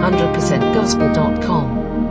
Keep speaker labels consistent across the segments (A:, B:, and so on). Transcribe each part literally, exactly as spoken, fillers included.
A: hundred percent gospel dot com.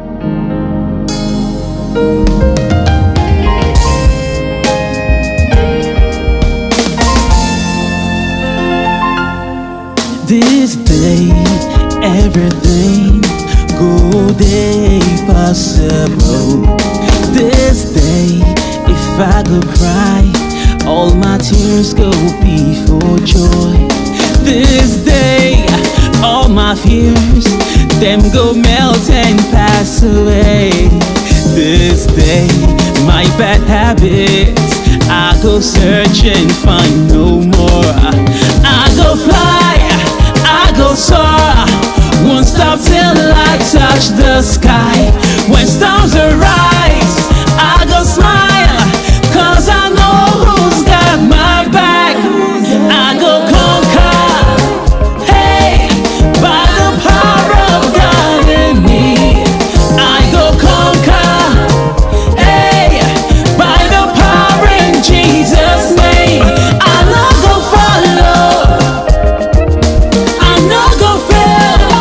B: This day, everything good day possible. This day, if I go cry, all my tears go be for joy. This day, all my fears, them go melt and pass away. This day, my bad habits, I go search and find no more. I go fly, I go soar, won't stop till I touch the sky. When storms arise, I go smile, cause I know who's got my back. I go conquer, hey, by the power of God in me. I go conquer, hey, by the power in Jesus' name. I not go follow, I not go fail,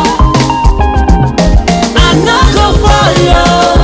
B: I not go follow,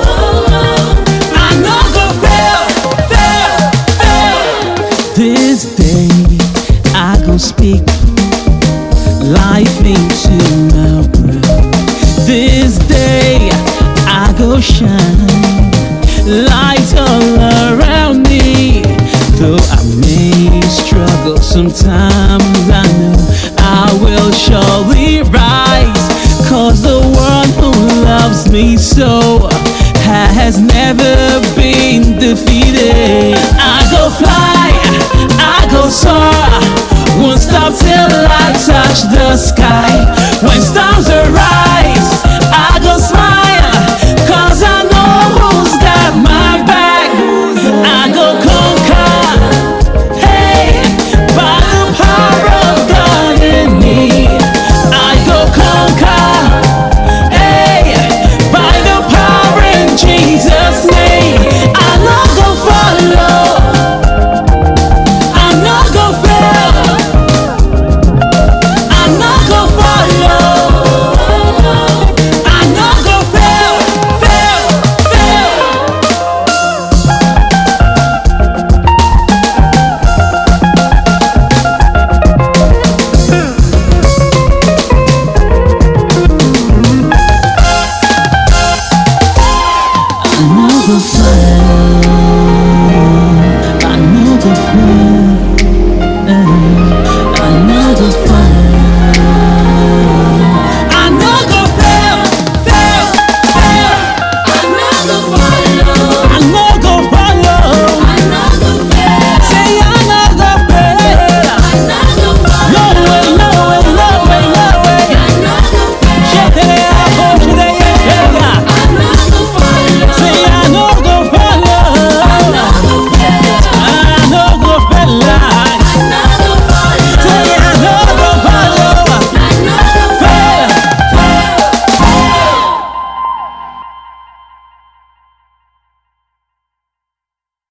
B: I not go fail, fail, fail. This day I go speak life into my world. This day I go shine light all around me. Though I may struggle sometimes, I know I will surely rise, cause the one who loves me so has never been defeated. I go fly, I go soar, won't stop till I touch the sky.